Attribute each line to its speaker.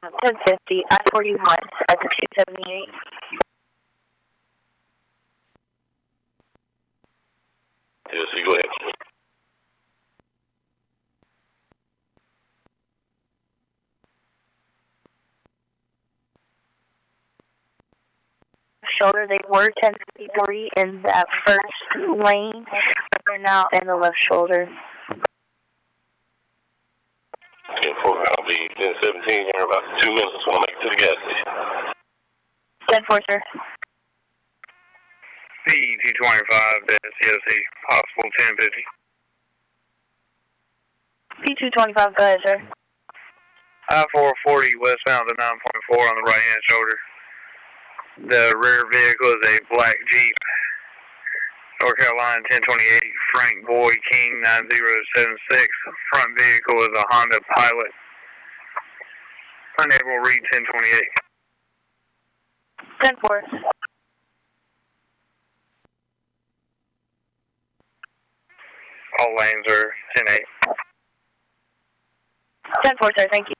Speaker 1: 1050, I-41 at the 278.
Speaker 2: Yes, you go ahead.
Speaker 1: Shoulder, they were 1053 in that first lane, but they're now in the left shoulder.
Speaker 2: Okay, I'll be 1017 here in about 2 minutes when I make it to the gas station.
Speaker 1: 10-4, sir.
Speaker 3: P225, COC, possible 1050.
Speaker 1: P225, go ahead, sir.
Speaker 3: I-440 westbound to 9.4 on the right-hand shoulder. The rear vehicle is a black Jeep. North Carolina 1028, Frank Boy King 9076. Front vehicle is a Honda Pilot. Unable to read 1028.
Speaker 1: 10-4.
Speaker 3: All lanes are 10-8.
Speaker 1: 10-4, sir, thank you.